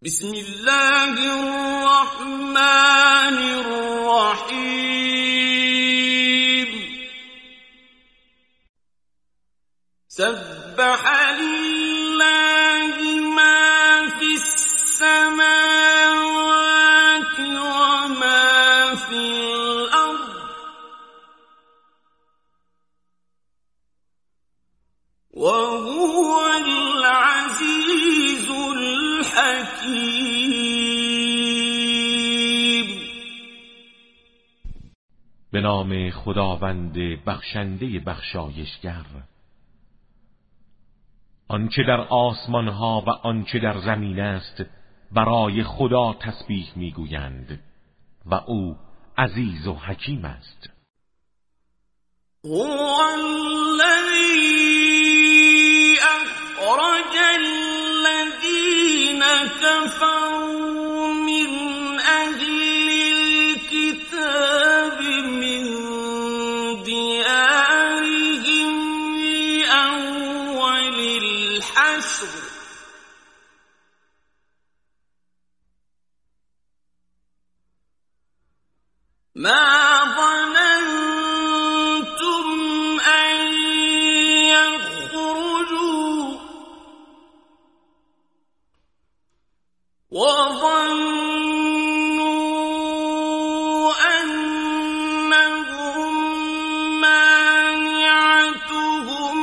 بسم الله الرحمن الرحیم. سبح لله ما فی السماوات و ما فی الارض و هو العزیز الحکیم. به نام خداوند بخشنده بخشایشگر. آنچه در آسمان ها و آنچه در زمین است برای خدا تسبیح میگویند و او عزیز و حکیم است. هو الذی اخرج الذین كفروا من اهل الكتاب من دیارهم اول الحشر ما ظننتم أن يخرجوا وظنوا أنهم مانعتهم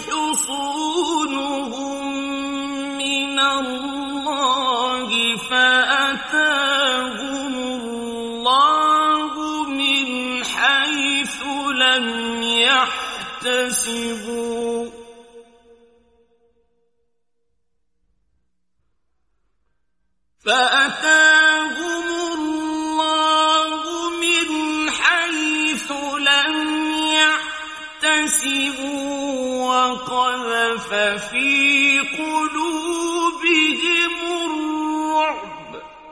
حصونهم من الله فأتاهم الله من حيث لم يحتسبوا وقذف في قلوبهم الرعب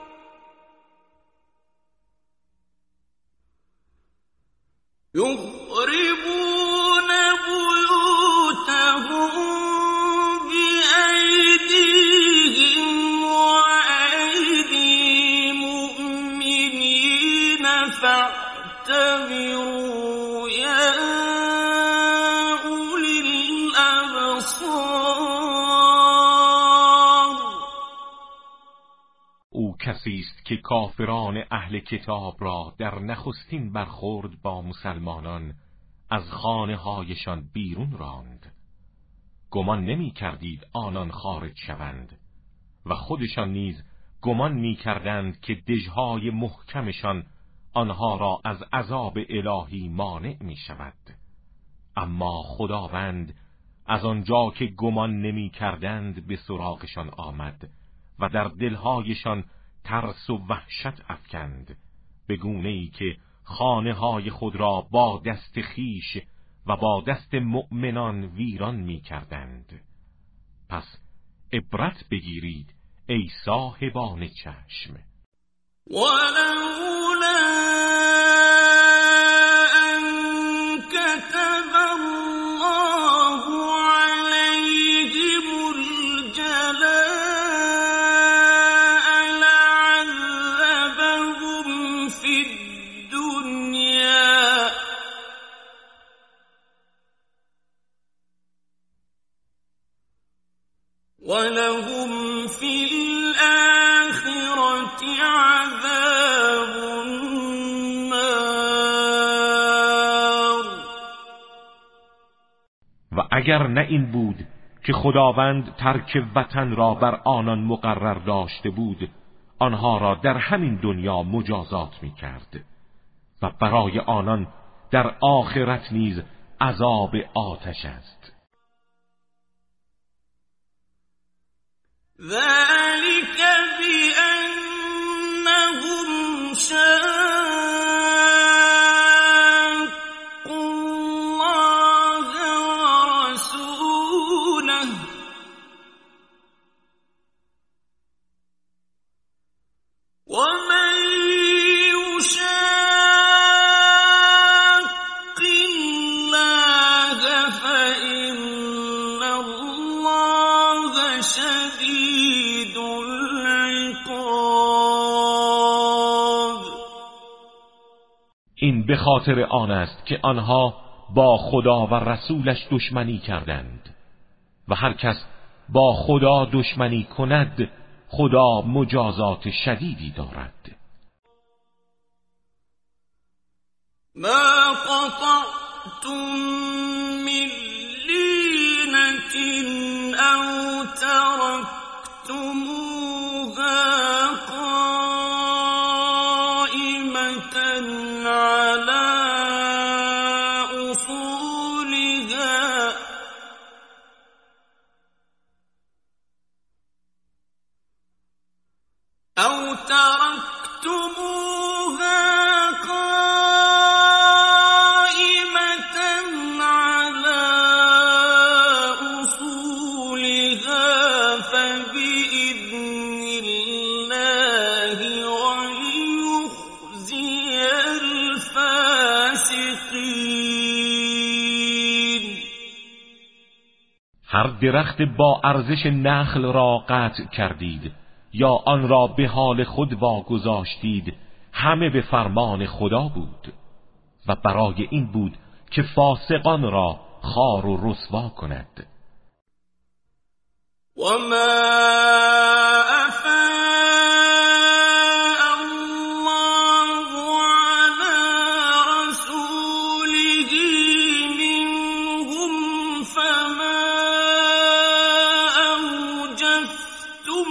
يخربون بيوتهم بأيديهم وأيدي المؤمنين فاعتبروا يا أولي الأبصار. او کسی است که کافران اهل کتاب را در نخستین برخورد با مسلمانان از خانه هایشان بیرون راند. گمان نمی کردید آنان خارج شوند و خودشان نیز گمان می کردند که دژهای محکمشان آنها را از عذاب الهی مانع می شود. اما خداوند از آنجا که گمان نمی کردند به سراغشان آمد و در دلهایشان ترس و وحشت افکند، به گونه‌ای که خانه های خود را با دست خیش و با دست مؤمنان ویران می کردند. پس عبرت بگیرید ای صاحبان چشم. ولولا أن كتب الله عليهم الجلاء لعذبهم في الدنيا ولهم في الآخرة عذاب النار. و اگر نه این بود که خداوند ترک وطن را بر آنان مقرر داشته بود، آنها را در همین دنیا مجازات می کرد و برای آنان در آخرت نیز عذاب آتش است. ذلك بأنهم شاقوا الله ورسوله ومن يشاق الله فإن الله شديد العقاب. این به خاطر آن است که آنها با خدا و رسولش دشمنی کردند و هر کس با خدا دشمنی کند خدا مجازات شدیدی دارد. ما قطعتم من لینة او ترکتموها قائمة على اصولها او ترکتموها قائمة على اصولها فبإذن الله وليخزي الفاسقين. هر درخت با ارزش نخل را قطع کردید یا آن را به حال خود واگذاشتید همه به فرمان خدا بود و برای این بود که فاسقان را خوار و رسوا کند. وما أفاء الله على رسوله منهم فما أوجفتم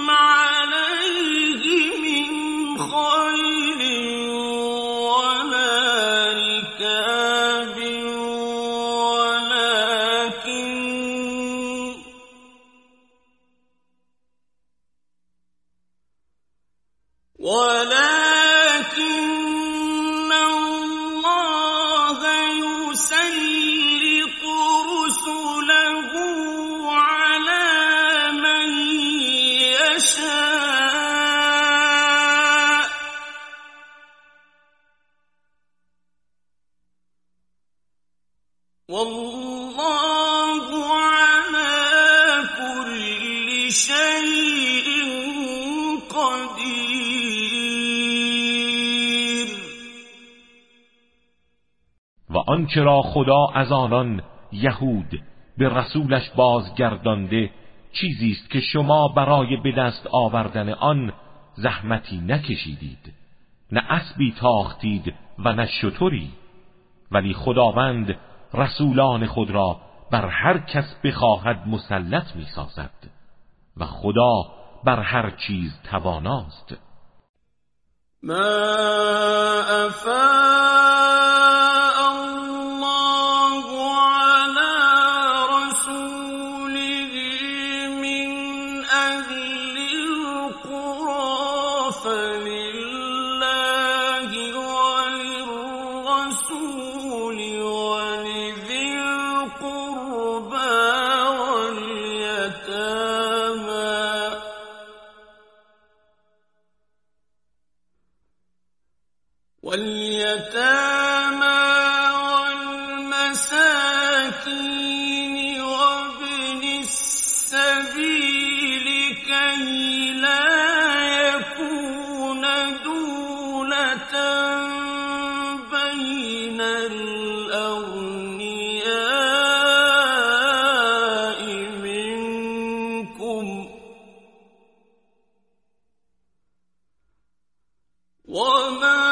عليه من خيل ولا ركاب ولكن الله يسلط رسله على من يشاء والله على كل شيء قدیر. و آنچه را خدا از آنان یهود به رسولش بازگردانده چیزی است که شما برای به دست آوردن آن زحمتی نکشیدید، نه اسبی تاختید و نه شتری، ولی خداوند رسولان خود را بر هر کس بخواهد مسلط می سازد و خدا بر هر چیز تواناست. ما افاء الله على رسوله من اهل القرى فلله وللرسول ولذي القربى واليتامى والمساكين وابن السبيل كي لا يكون دولة بين الأغنياء منكم وما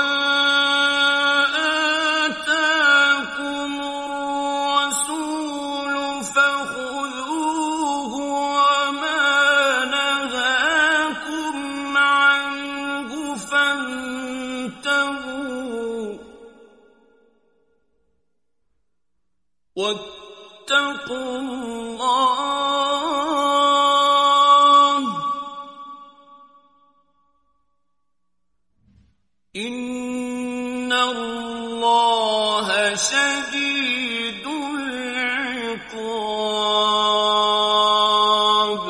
واتقوا الله إن الله شديد العقاب.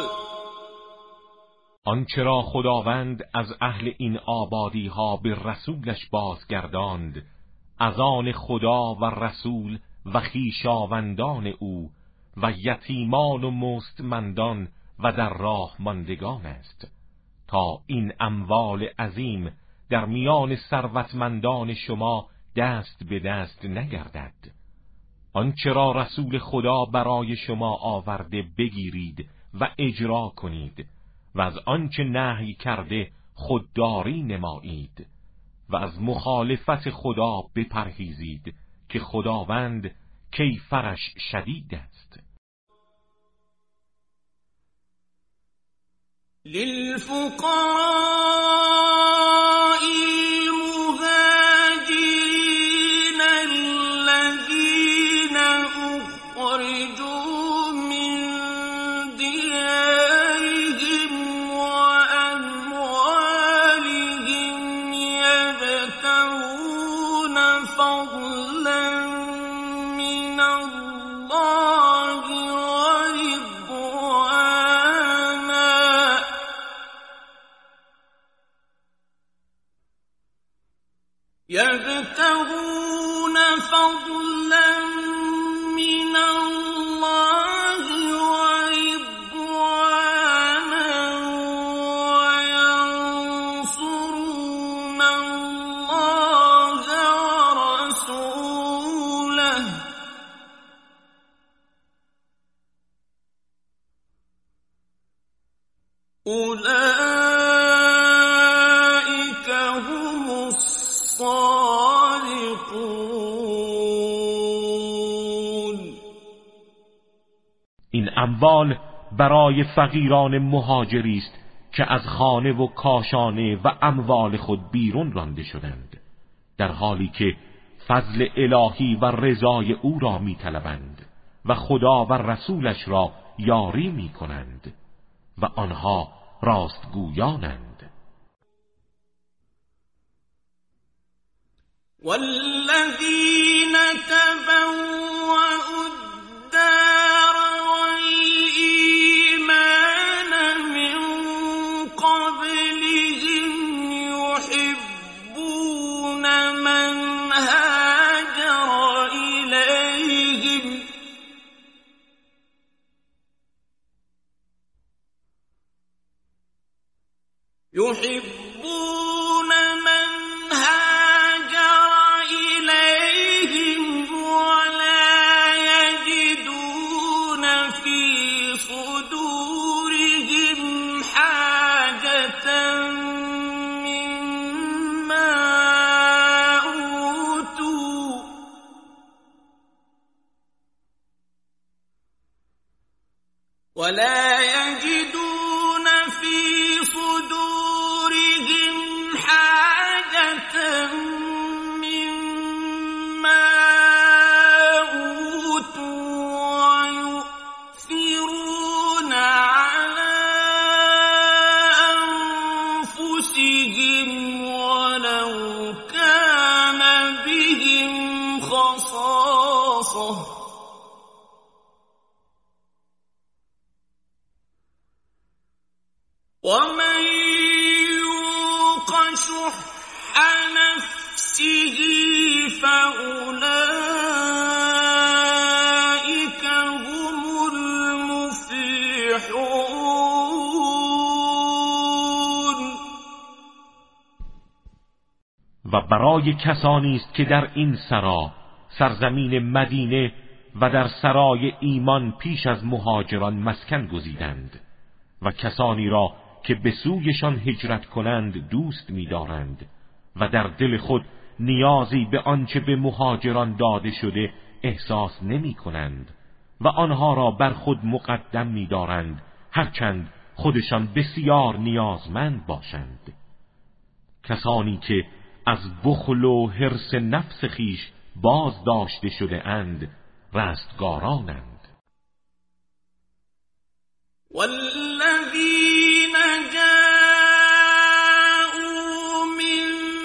آنچه را خداوند از اهل این آبادی ها به رسولش بازگرداند از آن خدا و رسول و خویشاوندان او و یتیمان و مستمندان و در راه ماندگان است، تا این اموال عظیم در میان ثروتمندان شما دست به دست نگردد. آنچه را رسول خدا برای شما آورده بگیرید و اجرا کنید و از آنچه نهی کرده خودداری نمایید و از مخالفت خدا بپرهیزید که خداوند کیفرش شدید است. للفقراء المهاجرين الذين أخرجوا من ديارهم وأموالهم يبتغون فضلا من الله يبتغون فضلا من الله ورضوانا وينصرون الله ورسوله أولئك هم الصادقون. این اموال برای فقیران مهاجری است که از خانه و کاشانه و اموال خود بیرون رانده شدند، در حالی که فضل الهی و رضای او را می‌طلبند و خدا و رسولش را یاری می‌کنند و آنها راستگویانند. والذين تبوأوا الدار والإيمان من قبلهم يحبون من هاجر إليهم ولا يجدون في صدورهم حاجة مما أوتوا ويؤثرون على أنفسهم ولو كان بهم خصاصة ومن يوق شح نفسه فأولئك هم المفلحون. و برای کسانی است که در این سرزمین مدینه و در سرای ایمان پیش از مهاجران مسکن گزیدند و کسانی را که به سویشان هجرت کنند دوست می‌دارند و در دل خود نیازی به آنچه به مهاجران داده شده احساس نمی‌کنند و آنها را بر خود مقدم می‌دارند هرچند خودشان بسیار نیازمند باشند. کسانی که از بخل و حرص نفس خیش باز داشته شده اند رستگارانند. والذین جاءوا من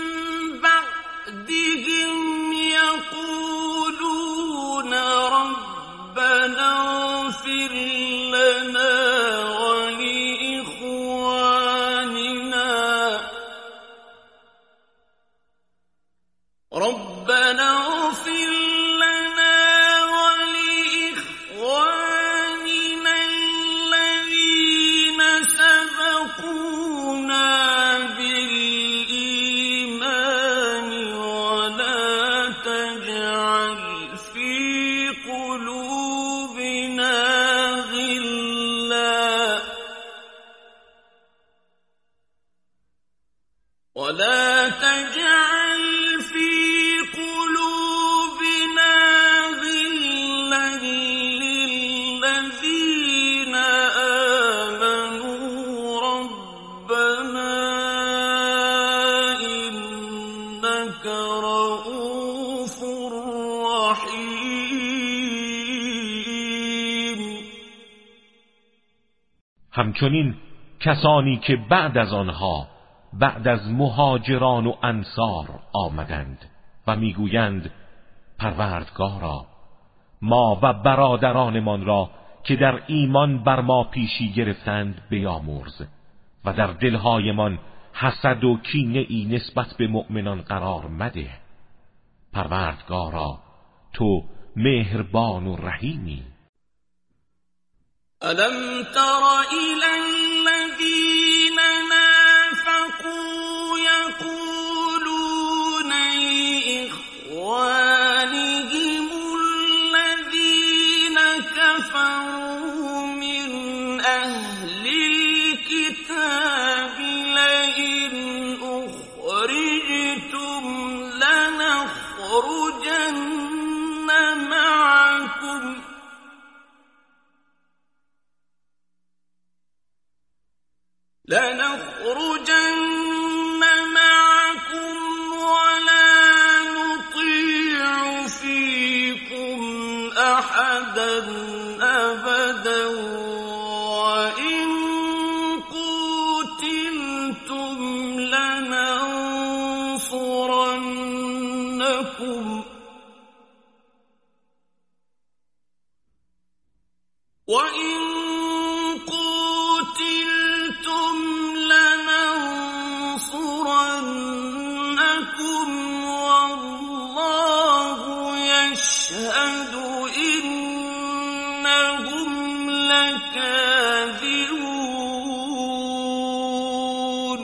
بعدهم یقولون ربنا اغفر لنا ربنا اغفر لنا ولإخواننا الذين سبقونا ولا تجعل في قلوبنا غلا للذين آمنوا ربنا إنك رؤوف رحیم. همچنین کسانی که بعد از آنها، بعد از مهاجران و انصار آمدند و میگویند پروردگارا ما و برادرانمان را که در ایمان بر ما پیشی گرفتند بیامرز و در دلهایمان حسد و کینه ای نسبت به مؤمنان قرار مده. پروردگارا تو مهربان و رحیمی. ألم تر إلى الذين نافقوا يقولون لإخوانهم الذين كفروا من أهل الكتاب لئن أخرجتم لنخرجن معكم ولا نطيع فيكم أحدا أبدا وإن قتلتم لننصرنكم وإن قتلتم لننصرنكم والله يشهد إنهم لكاذبون.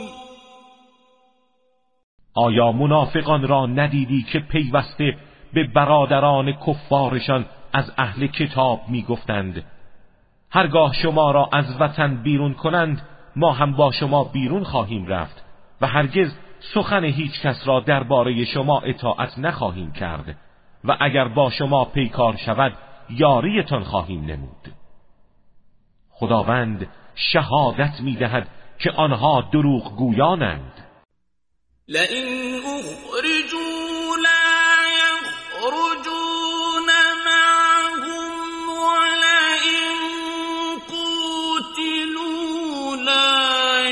آیا منافقان را ندیدی که پیوسته به برادران کفارشان از اهل کتاب میگفتند هرگاه شما را از وطن بیرون کنند ما هم با شما بیرون خواهیم رفت و هرگز سخن هیچ کس را درباره شما اطاعت نخواهیم کرد و اگر با شما پیکار شود یاریتان خواهیم نمود. خداوند شهادت می‌دهد که آنها دروغ گویانند. لئن اخرجوا لا يخرجون معهم ولئن قتلوا لا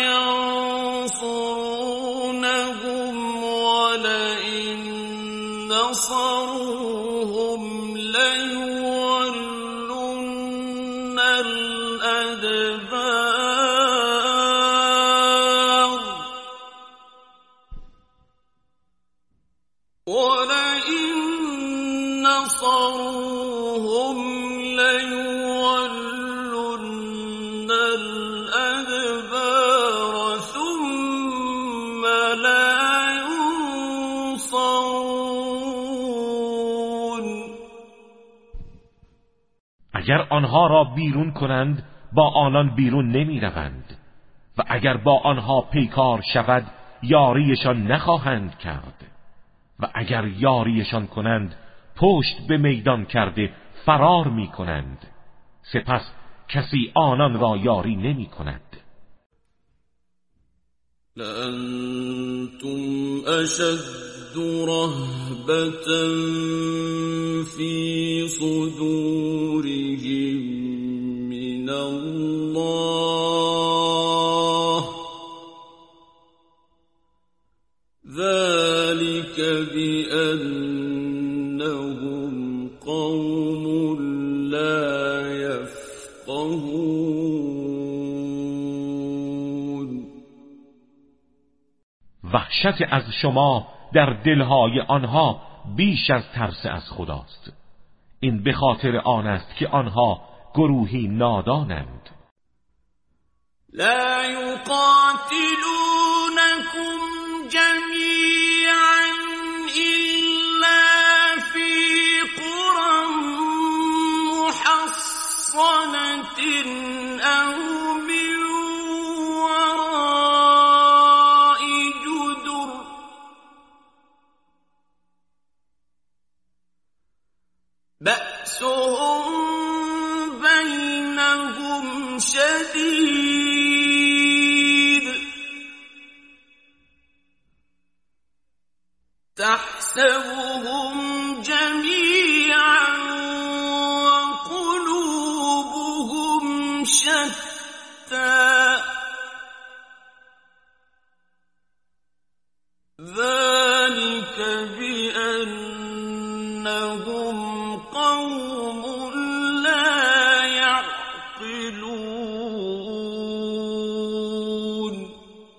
ينصرونهم ولئن نصروهم ليولن الأدبار ولئن نصروهم ليولن الأدبار ثم لا ينصرون. اگر آنها را بیرون کنند با آنان بیرون نمی روند و اگر با آنها پیکار شود یاریشان نخواهند کرد و اگر یاریشان کنند پشت به میدان کرده فرار می کنند سپس کسی آنان را یاری نمی کند. لأنتم أشد رهبة في صدورهم من الله ذلك بأنهم قوم لا يفقهون. وحشت از شما در دلهای آنها بیش از ترس از خداست. این به خاطر آن است که آنها گروهی نادانند. لا يقاتلونكم جميعا إلا في قرى محصنة أو من وراء جدر تحسبهم جميعا وقلوبهم شتى ذلك بأنهم قوم لا يعقلون.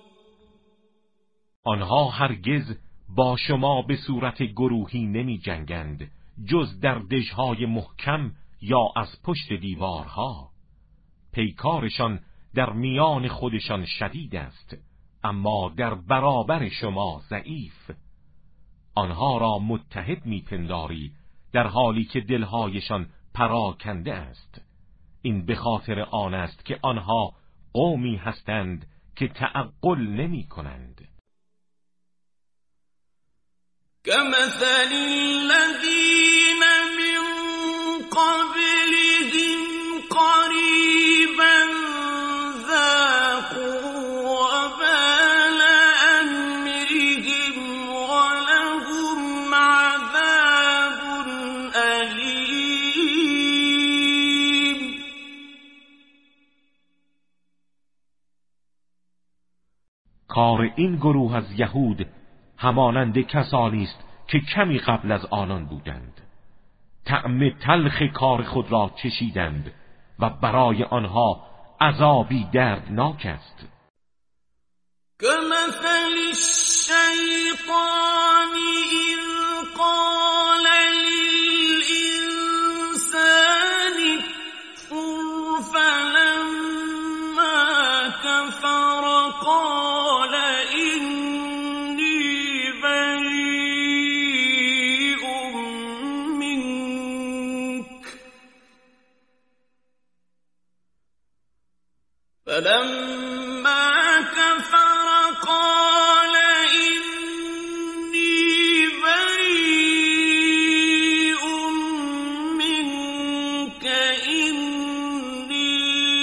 آنها هرگز با شما به صورت گروهی نمی جنگند جز در دژهای محکم یا از پشت دیوارها. پیکارشان در میان خودشان شدید است اما در برابر شما ضعیف. آنها را متحد میپنداری در حالی که دلهایشان پراکنده است. این به خاطر آن است که آنها قومی هستند که تعقل نمی کنند. كمثل الذين من قبلهم قريبا ذاقوا وبال أمرهم ولهم عذاب أليم. کار این گروه از یهود همانند کسانی است که کمی قبل از آنان بودند. طعم تلخ کار خود را چشیدند و برای آنها عذابی دردناک است. كمثل الشيطان إذ قال للإنسان اكفر فلما كفر قال إني بريء منك فلما كفر قال إني بريء منك إني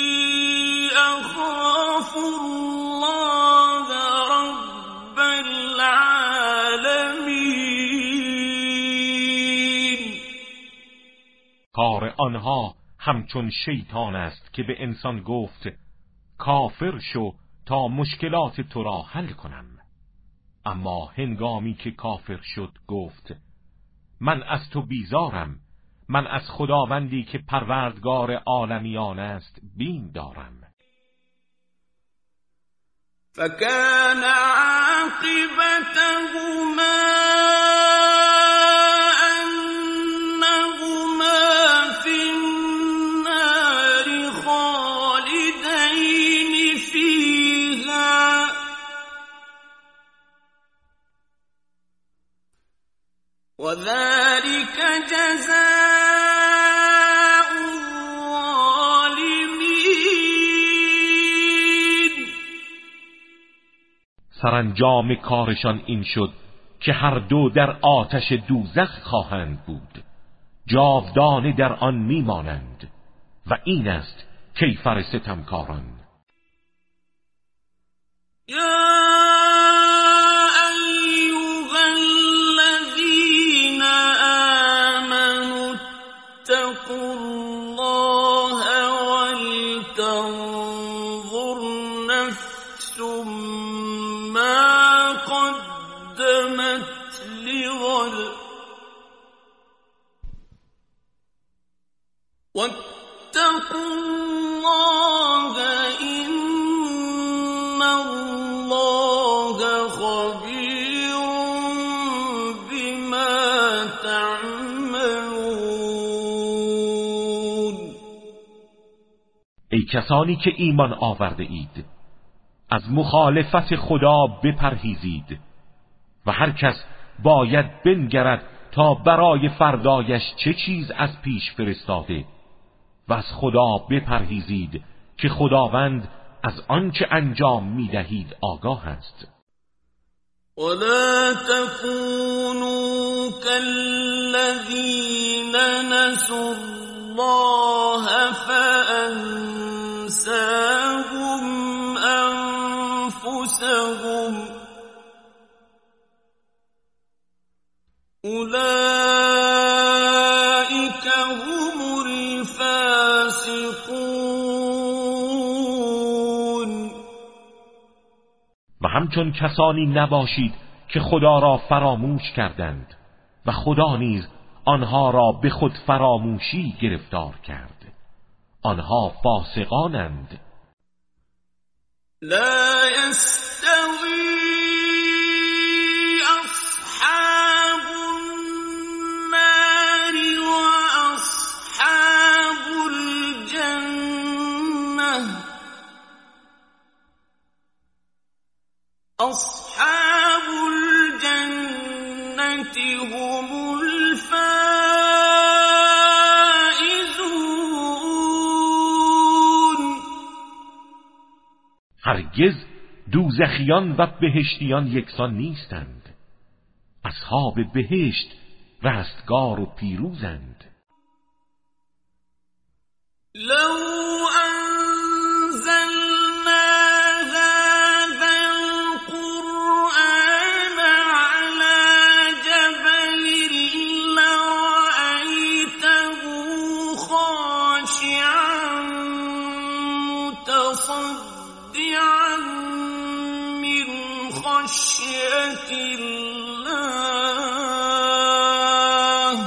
أخاف الله رب العالمين. کار آنها همچون شیطان است که به انسان گفت کافر شو تا مشکلات تو را حل کنم. اما هنگامی که کافر شد گفت من از تو بیزارم، من از خداوندی که پروردگار عالمیان است بیم دارم. فكان عاقبتهما أنهما في النار خالدين فيها وذلك جزاء الظالمين. سرانجام کارشان این شد که هر دو در آتش دوزخ خواهند بود، جاودانه در آن میمانند و این است کیفر ستمکاران. واتقوا الله إن الله خبير بما تعملون. ای کسانی که ایمان آورده اید، از مخالفت خدا بپرهیزید و هر کس باید بنگرد تا برای فردایش چه چیز از پیش فرستاده و از خدا بپرهیزید که خداوند از آنچه انجام می‌دهید آگاه است. ولا تكونوا كالذين نسوا الله فأنساهم أنفسهم اولئک هم الفاسقون. و همچون کسانی نباشید که خدا را فراموش کردند و خدا نیز آنها را به خود فراموشی گرفتار کرد. آنها فاسقانند. لا يستوي أصحاب النار وأصحاب الجنة. أصحاب الجنة هم الفائزون. هرگز دوزخیان و بهشتیان یکسان نیستند. اصحاب بهشت رستگار و پیروزند. لو انزلنا هذا القرآن على جبل لرأيته خاشعا متصدعا من خشية الله.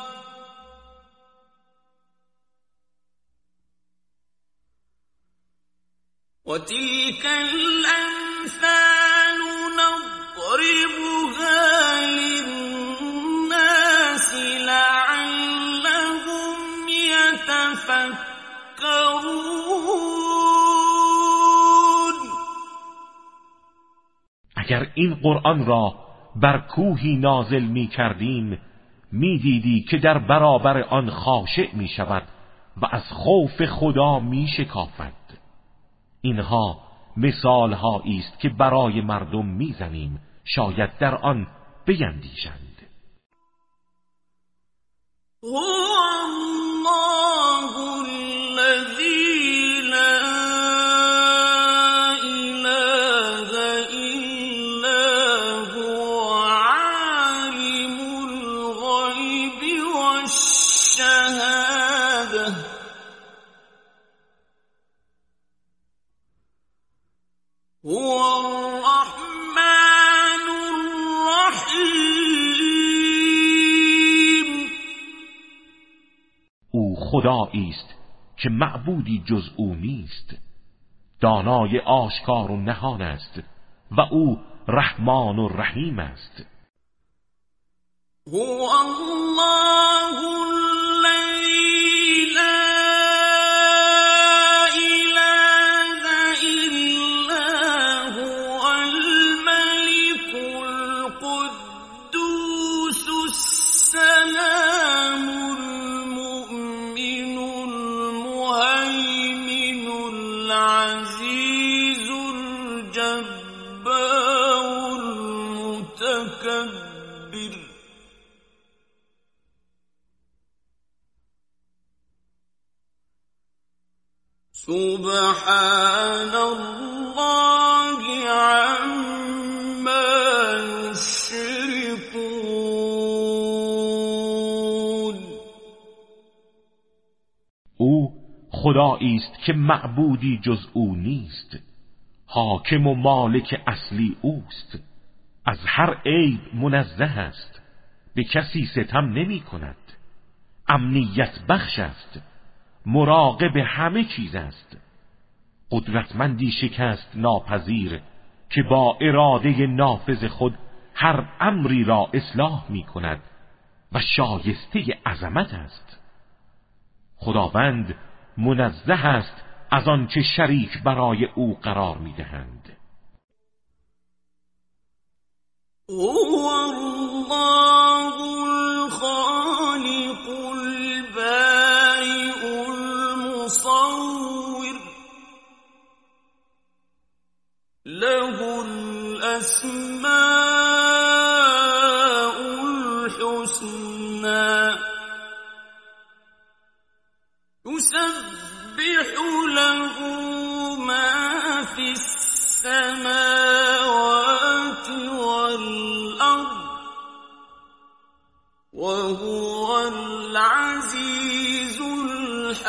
وتلك الأمثال نضربها للناس لعلهم يتفكرون. اگر این قرآن را بر کوهی نازل می کردیم می دیدی که در برابر آن خاشع می شود و از خوف خدا می شکافد. اینها مثال هایی است که برای مردم می زنیم، شاید در آن بیندیشند. هو الله الذی لا اله الا هو عالم الغیب والشهاده. هو الرحمن الرحیم. او خدایی است که معبودی جز او نیست، دانای آشکار و نهان است و او رحمان و رحیم است. هو الله الذی لا اله الا هو الملك القدوس السلام المؤمن المهيمن العزيز الجبار المتكبر. سبحان الله عما یشركون. او خدایی است که معبودی جز او نیست، حاکم و مالک اصلی اوست، از هر عیب منزه است، به کسی ستم نمی کند، امنیت بخش است، مراقب همه چیز است، قدرتمندی شکست ناپذیر که با اراده نافذ خود هر امری را اصلاح می کند و شایسته عظمت است. خداوند منزه است از آنچه شریک برای او قرار می دهند. هو الله الخالق البارئ المصور له الأسماء الحسنى يسبح له ما في السماوات والأرض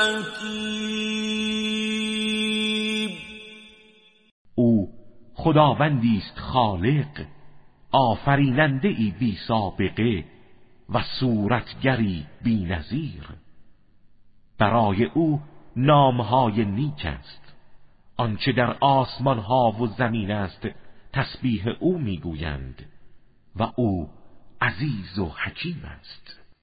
حکیم. او خداوندی است خالق، آفریننده ای بی سابقه و صورتگری بی نظیر. برای او نامهای نیک است، آنچه در آسمان ها و زمین است تسبیح او میگویند و او عزیز و حکیم است.